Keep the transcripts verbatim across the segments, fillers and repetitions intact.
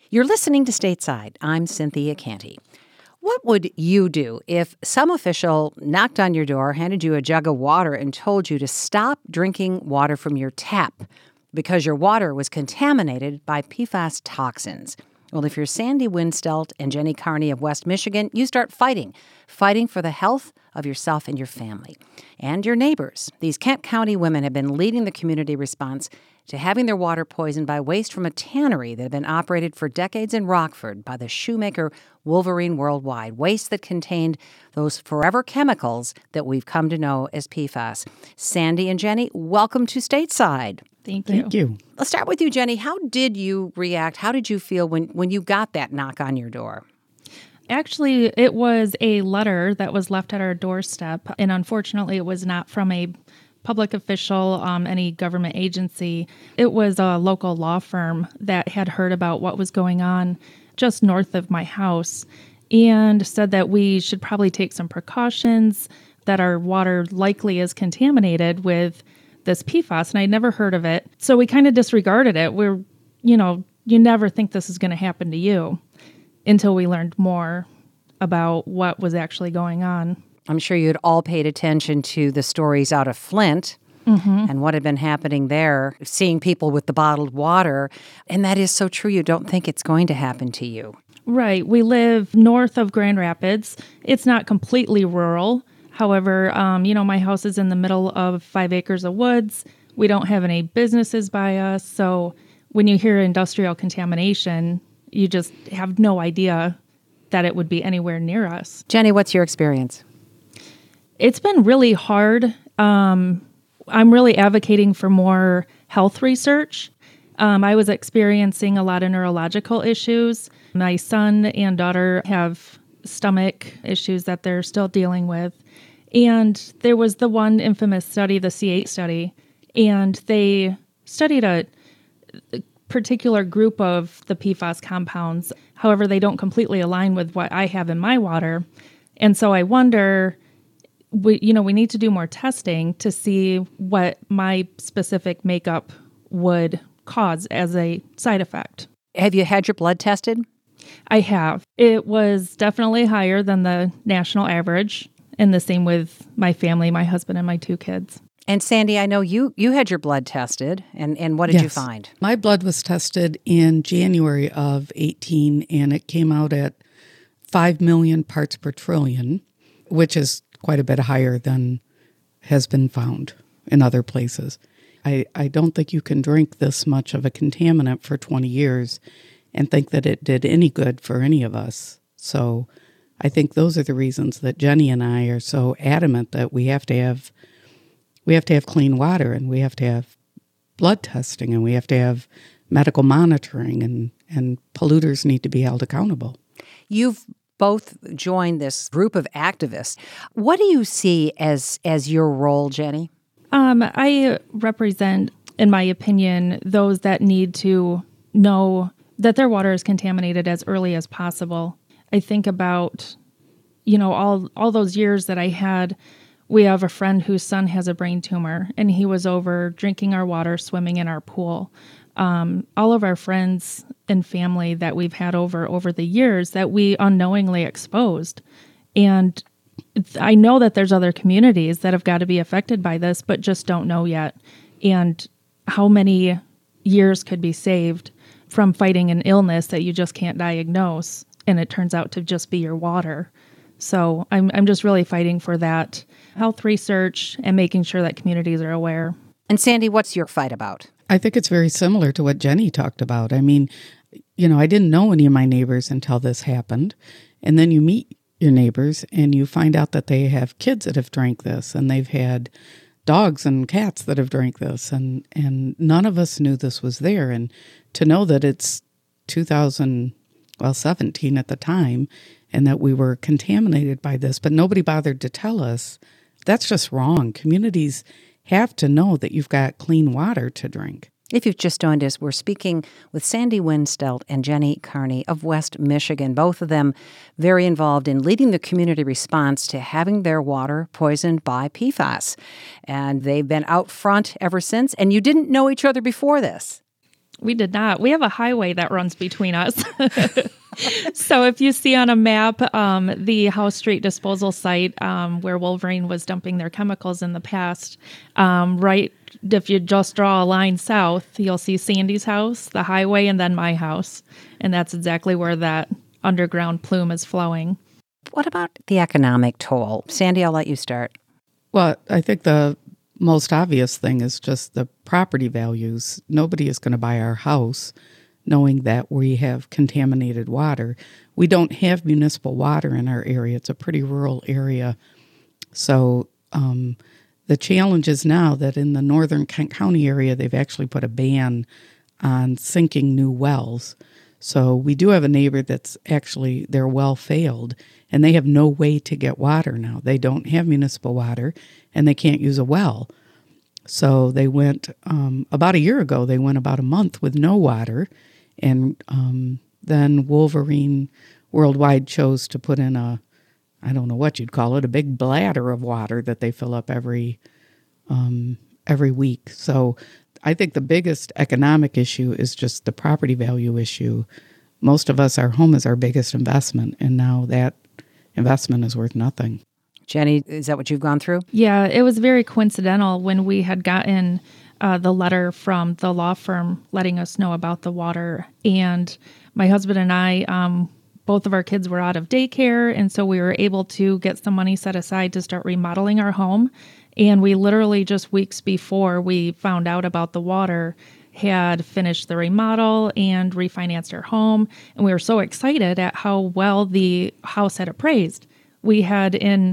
You're listening to Stateside. I'm Cynthia Canty. What would you do if some official knocked on your door, handed you a jug of water, and told you to stop drinking water from your tap because your water was contaminated by P FAS toxins? Well, if you're Sandy Winstelt and Jenny Carney of West Michigan, you start fighting, fighting for the health of yourself and your family and your neighbors. These Kent County women have been leading the community response to having their water poisoned by waste from a tannery that had been operated for decades in Rockford by the shoemaker Wolverine Worldwide, waste that contained those forever chemicals that we've come to know as P FAS. Sandy and Jenny, welcome to Stateside. Thank you. Thank you. Let's start with you, Jenny. How did you react? How did you feel when, when you got that knock on your door? Actually, it was a letter that was left at our doorstep, and unfortunately, it was not from a public official, um, any government agency. It was a local law firm that had heard about what was going on just north of my house and said that we should probably take some precautions, that our water likely is contaminated with this P FAS, and I'd never heard of it. So we kind of disregarded it. We're, you know, you never think this is going to happen to you until we learned more about what was actually going on. I'm sure you had all paid attention to the stories out of Flint mm-hmm. and what had been happening there, seeing people with the bottled water. And that is so true. You don't think it's going to happen to you. Right. We live north of Grand Rapids. It's not completely rural. However, um, you know, my house is in the middle of five acres of woods. We don't have any businesses by us. So when you hear industrial contamination, you just have no idea that it would be anywhere near us. Jenny, what's your experience? It's been really hard. Um, I'm really advocating for more health research. Um, I was experiencing a lot of neurological issues. My son and daughter have stomach issues that they're still dealing with. And there was the one infamous study, the C eight study, and they studied a particular group of the P FAS compounds. However, they don't completely align with what I have in my water. And so I wonder, we, you know, we need to do more testing to see what my specific makeup would cause as a side effect. Have you had your blood tested? I have. It was definitely higher than the national average, and the same with my family, my husband and my two kids. And Sandy, I know you you had your blood tested, and, and what did yes. you find? My blood was tested in January of eighteen, and it came out at five million parts per trillion, which is quite a bit higher than has been found in other places. I, I don't think you can drink this much of a contaminant for twenty years and think that it did any good for any of us. So I think those are the reasons that Jenny and I are so adamant that we have to have we have to have clean water, and we have to have blood testing, and we have to have medical monitoring, and, and polluters need to be held accountable. You've both joined this group of activists. What do you see as as your role, Jenny? Um, I represent, in my opinion, those that need to know that their water is contaminated as early as possible. I think about, you know, all all those years that I had. We have a friend whose son has a brain tumor, and he was over drinking our water, swimming in our pool. Um, all of our friends and family that we've had over over the years that we unknowingly exposed. And I know that there's other communities that have got to be affected by this, but just don't know yet. And how many years could be saved from fighting an illness that you just can't diagnose, and it turns out to just be your water. So I'm I'm just really fighting for that health research and making sure that communities are aware. And Sandy, what's your fight about? I think it's very similar to what Jenny talked about. I mean, you know, I didn't know any of my neighbors until this happened. And then you meet your neighbors and you find out that they have kids that have drank this, and they've had dogs and cats that have drank this. And, and none of us knew this was there. And to know that it's two thousand, well, seventeen at the time, and that we were contaminated by this, but nobody bothered to tell us, that's just wrong. Communities have to know that you've got clean water to drink. If you've just joined us, we're speaking with Sandy Winstelt and Jenny Carney of West Michigan, both of them very involved in leading the community response to having their water poisoned by P FAS. And they've been out front ever since, and you didn't know each other before this. We did not. We have a highway that runs between us. So if you see on a map um, the House Street disposal site um, where Wolverine was dumping their chemicals in the past, um, right, if you just draw a line south, you'll see Sandy's house, the highway, and then my house. And that's exactly where that underground plume is flowing. What about the economic toll? Sandy, I'll let you start. Well, I think the most obvious thing is just the property values. Nobody is going to buy our house knowing that we have contaminated water. We don't have municipal water in our area. It's a pretty rural area. So um, the challenge is now that in the northern Kent County area, they've actually put a ban on sinking new wells. So we do have a neighbor that's actually, their well failed, and they have no way to get water now. They don't have municipal water, and they can't use a well. So they went, um, about a year ago, they went about a month with no water, and um, then Wolverine Worldwide chose to put in a, I don't know what you'd call it, a big bladder of water that they fill up every um, every week. So I think the biggest economic issue is just the property value issue. Most of us, our home is our biggest investment, and now that investment is worth nothing. Jenny, is that what you've gone through? Yeah, it was very coincidental when we had gotten uh, the letter from the law firm letting us know about the water. And my husband and I, um, both of our kids were out of daycare, and so we were able to get some money set aside to start remodeling our home. And we literally just weeks before we found out about the water had finished the remodel and refinanced our home. And we were so excited at how well the house had appraised. We had in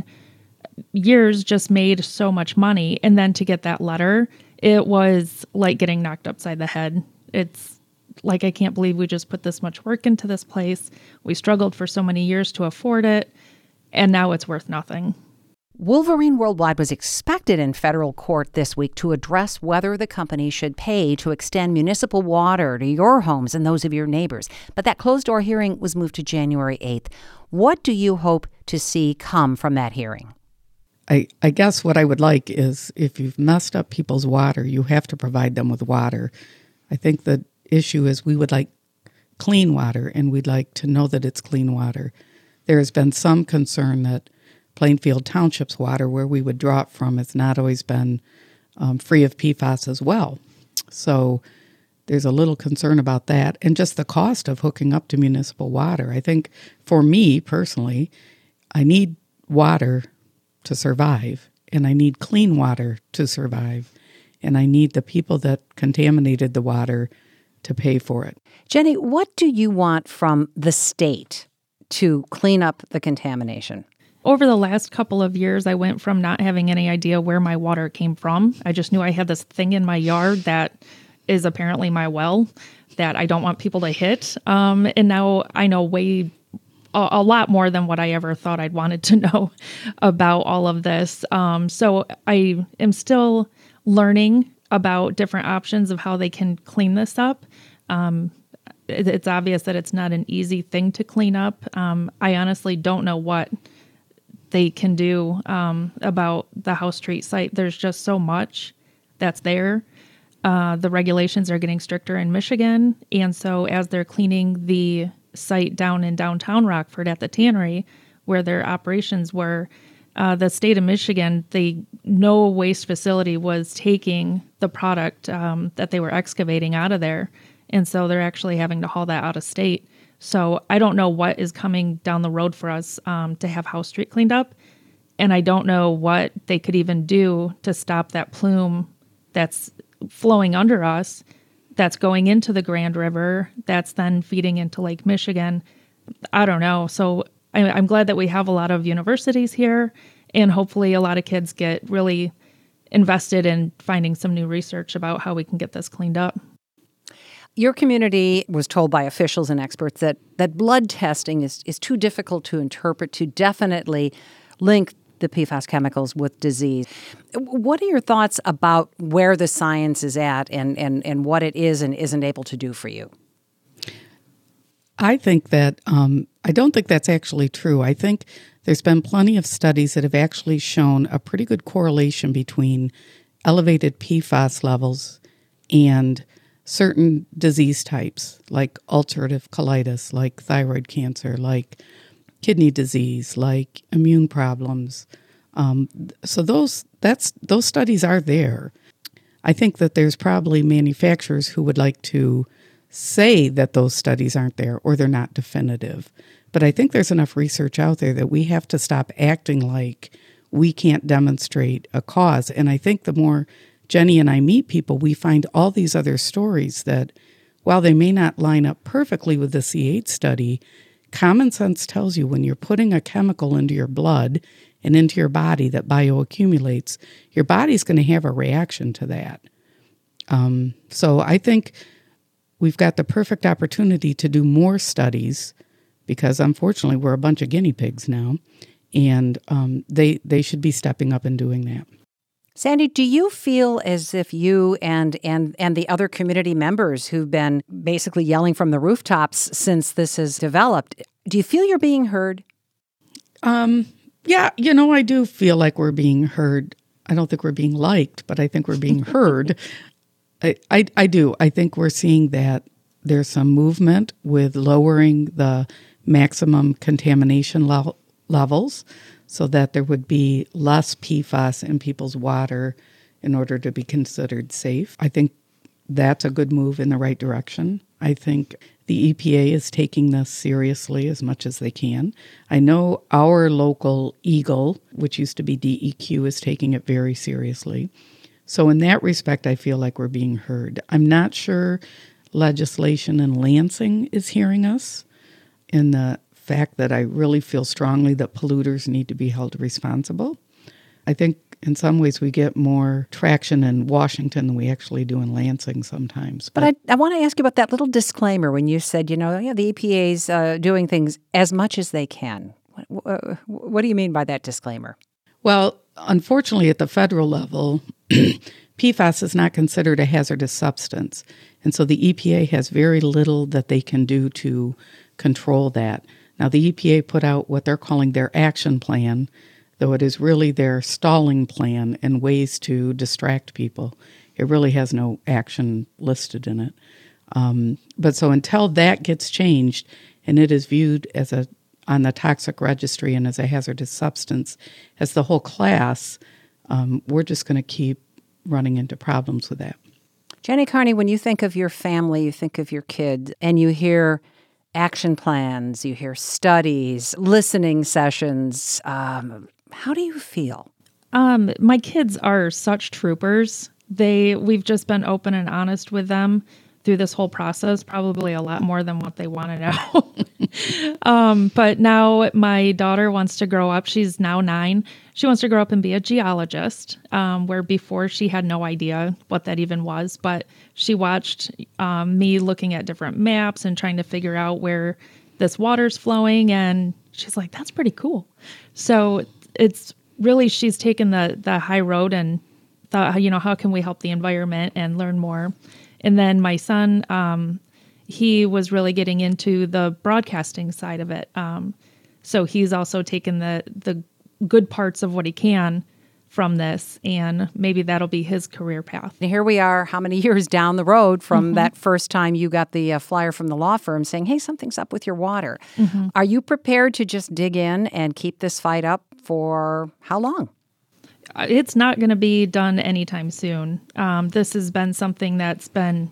years just made so much money. And then to get that letter, it was like getting knocked upside the head. It's like, I can't believe we just put this much work into this place. We struggled for so many years to afford it, and now it's worth nothing. Wolverine Worldwide was expected in federal court this week to address whether the company should pay to extend municipal water to your homes and those of your neighbors. But that closed-door hearing was moved to January eighth. What do you hope to see come from that hearing? I, I guess what I would like is if you've messed up people's water, you have to provide them with water. I think the issue is we would like clean water, and we'd like to know that it's clean water. There has been some concern that Plainfield Township's water, where we would draw it from, has not always been um, free of P FAS as well. So there's a little concern about that, and just the cost of hooking up to municipal water. I think for me personally, I need water to survive, and I need clean water to survive, and I need the people that contaminated the water to pay for it. Jenny, what do you want from the state to clean up the contamination? Over the last couple of years, I went from not having any idea where my water came from. I just knew I had this thing in my yard that is apparently my well that I don't want people to hit. Um, and now I know way a, a lot more than what I ever thought I'd wanted to know about all of this. Um, so I am still learning about different options of how they can clean this up. Um, it, it's obvious that it's not an easy thing to clean up. Um, I honestly don't know what they can do um, about the House Street site. There's just so much that's there. Uh, the regulations are getting stricter in Michigan. And so as they're cleaning the site down in downtown Rockford at the tannery, where their operations were, uh, the state of Michigan, the no waste facility was taking the product um, that they were excavating out of there. And so they're actually having to haul that out of state. So I don't know what is coming down the road for us um, to have House Street cleaned up. And I don't know what they could even do to stop that plume that's flowing under us, that's going into the Grand River, that's then feeding into Lake Michigan. I don't know. So I, I'm glad that we have a lot of universities here, and hopefully a lot of kids get really invested in finding some new research about how we can get this cleaned up. Your community was told by officials and experts that, that blood testing is, is too difficult to interpret to definitely link the P FAS chemicals with disease. What are your thoughts about where the science is at and, and, and what it is and isn't able to do for you? I think that, um, I don't think that's actually true. I think there's been plenty of studies that have actually shown a pretty good correlation between elevated P FAS levels and certain disease types like ulcerative colitis, like thyroid cancer, like kidney disease, like immune problems. Um, so those that's those studies are there. I think that there's probably manufacturers who would like to say that those studies aren't there or they're not definitive. But I think there's enough research out there that we have to stop acting like we can't demonstrate a cause. And I think the more Jenny and I meet people, we find all these other stories that, while they may not line up perfectly with the C eight study, common sense tells you when you're putting a chemical into your blood and into your body that bioaccumulates, your body's going to have a reaction to that. Um, so I think we've got the perfect opportunity to do more studies because, unfortunately, we're a bunch of guinea pigs now, and um, they they should be stepping up and doing that. Sandy, do you feel as if you and and and the other community members who've been basically yelling from the rooftops since this has developed, do you feel you're being heard? Um, yeah, you know, I do feel like we're being heard. I don't think we're being liked, but I think we're being heard. I, I, I do. I think we're seeing that there's some movement with lowering the maximum contamination le- levels, so that there would be less P FAS in people's water in order to be considered safe. I think that's a good move in the right direction. I think the E P A is taking this seriously as much as they can. I know our local Eagle, which used to be D E Q, is taking it very seriously. So in that respect, I feel like we're being heard. I'm not sure legislation in Lansing is hearing us in the fact that I really feel strongly that polluters need to be held responsible. I think in some ways we get more traction in Washington than we actually do in Lansing sometimes. But, but I, I want to ask you about that little disclaimer when you said, you know, yeah, the E P A's uh, doing things as much as they can. What, uh, what do you mean by that disclaimer? Well, unfortunately, at the federal level, P FAS is not considered a hazardous substance. And so the E P A has very little that they can do to control that. Now, the E P A put out what they're calling their action plan, though it is really their stalling plan and ways to distract people. It really has no action listed in it. Um, but so until that gets changed and it is viewed as a on the toxic registry and as a hazardous substance, as the whole class, um, we're just going to keep running into problems with that. Jenny Carney, when you think of your family, you think of your kids, and you hear action plans, you hear studies, listening sessions, um, how do you feel? Um, my kids are such troopers. They we've just been open and honest with them through this whole process, probably a lot more than what they want to know. um, but now my daughter wants to grow up. She's now nine. She wants to grow up and be a geologist, um, where before she had no idea what that even was. But she watched um, me looking at different maps and trying to figure out where this water's flowing. And she's like, that's pretty cool. So it's really, she's taken the, the high road and thought, you know, how can we help the environment and learn more? And then my son, um, he was really getting into the broadcasting side of it. Um, so he's also taken the the good parts of what he can from this, and maybe that'll be his career path. And here we are, how many years down the road from mm-hmm. that first time you got the uh, flyer from the law firm saying, hey, something's up with your water. Mm-hmm. Are you prepared to just dig in and keep this fight up for how long? It's not going to be done anytime soon. Um, this has been something that's been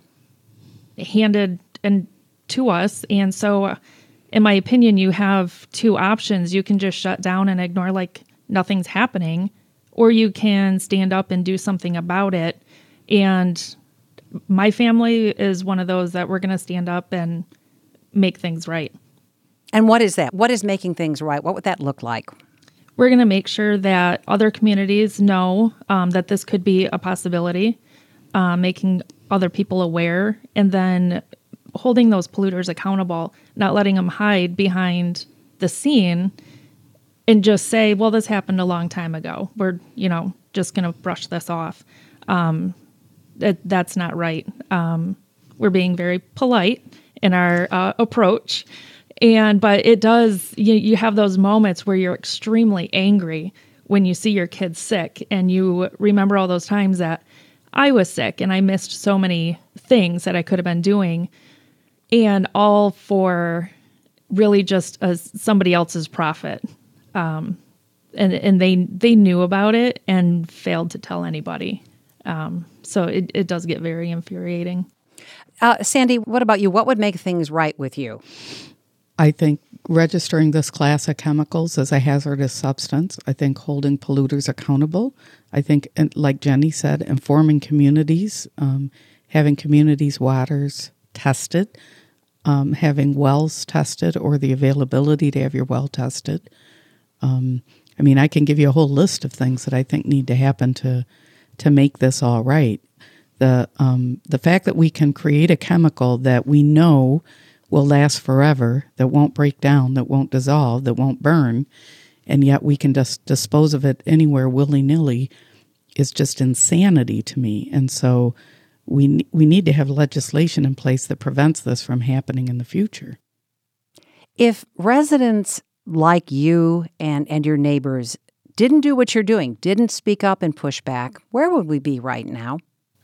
handed and to us. And so, in my opinion, you have two options. You can just shut down and ignore like nothing's happening, or you can stand up and do something about it. And my family is one of those that we're going to stand up and make things right. And what is that? What is making things right? What would that look like? We're going to make sure that other communities know um, that this could be a possibility, uh, making other people aware, and then holding those polluters accountable, not letting them hide behind the scene and just say, well, this happened a long time ago. We're, you know, just going to brush this off. Um, it, that's not right. Um, we're being very polite in our uh, approach. And, but it does, you, you have those moments where you're extremely angry when you see your kids sick, and you remember all those times that I was sick and I missed so many things that I could have been doing, and all for really just as somebody else's profit. Um, and and they they knew about it and failed to tell anybody. Um, so it, it does get very infuriating. Uh, Sandy, what about you? What would make things right with you? I think registering this class of chemicals as a hazardous substance. I think holding polluters accountable. I think, like Jenny said, informing communities, um, having communities' waters tested, um, having wells tested or the availability to have your well tested. Um, I mean, I can give you a whole list of things that I think need to happen to to make this all right. The um, the fact that we can create a chemical that we know will last forever, that won't break down, that won't dissolve, that won't burn, and yet we can just dispose of it anywhere willy-nilly is just insanity to me. And so we we need to have legislation in place that prevents this from happening in the future. If residents like you and, and your neighbors didn't do what you're doing, didn't speak up and push back, where would we be right now?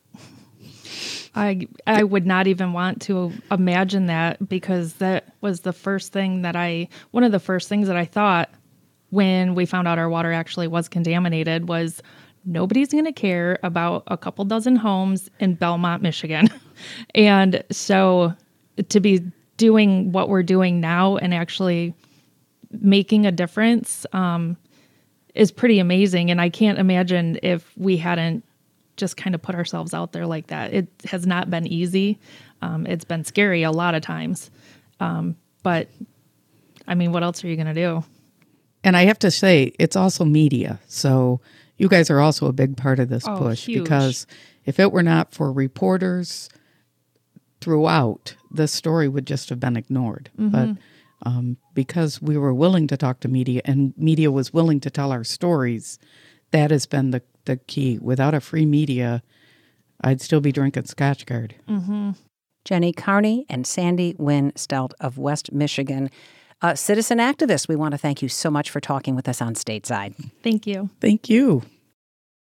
I I would not even want to imagine that, because that was the first thing that I, one of the first things that I thought when we found out our water actually was contaminated was nobody's going to care about a couple dozen homes in Belmont, Michigan. And so to be doing what we're doing now and actually making a difference um, is pretty amazing. And I can't imagine if we hadn't just kind of put ourselves out there like that. It has not been easy. Um, it's been scary a lot of times. Um, but I mean, what else are you going to do? And I have to say, it's also media. So you guys are also a big part of this Oh, push, huge. because if it were not for reporters throughout, this story would just have been ignored. Mm-hmm. But um, because we were willing to talk to media and media was willing to tell our stories, that has been the, the key. Without a free media, I'd still be drinking Scotchgard. Mm-hmm. Jenny Carney and Sandy Wynn Stelt of West Michigan, uh, citizen activists. We want to thank you so much for talking with us on Stateside. Thank you. Thank you.